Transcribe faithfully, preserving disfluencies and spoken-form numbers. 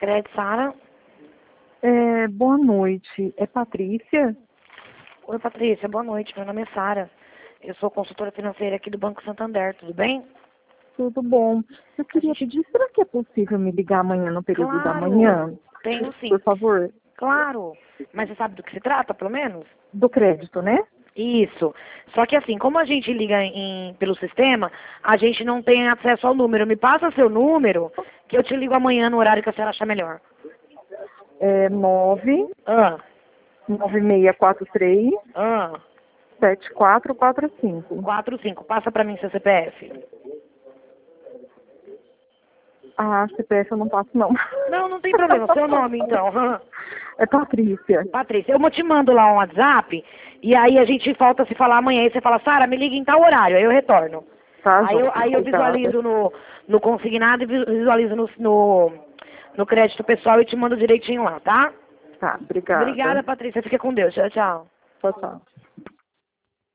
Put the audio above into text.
Sicredi, Sara. É, boa noite. É Patrícia? Oi, Patrícia, boa noite. Meu nome é Sara. Eu sou consultora financeira aqui do Banco Santander, tudo bem? Tudo bom. Eu queria gente... pedir, será que é possível me ligar amanhã no período claro, da manhã? Tenho sim. Por favor. Claro. Mas você sabe do que se trata, pelo menos? Do crédito, né? Isso. Só que assim, como a gente liga em, pelo sistema, a gente não tem acesso ao número. Me passa seu número, que eu te ligo amanhã no horário que a senhora achar melhor. É nove Ah, nove seis quatro três ah, sete quatro quatro cinco. quatro cinco. Passa pra mim seu C P F. Ah, C P F eu não passo, não. Não, não tem problema. Seu nome, então. É Patrícia. Patrícia, eu te mando lá um WhatsApp e aí a gente volta a se falar amanhã. E você fala, Sara, me liga em tal horário. Aí eu retorno. Tá, Aí eu, aí eu obrigada. visualizo no, no consignado e visualizo no, no, no crédito pessoal e te mando direitinho lá, tá? Tá, obrigada. Obrigada, Patrícia. Fica com Deus. Tchau, tchau. Tchau, tchau.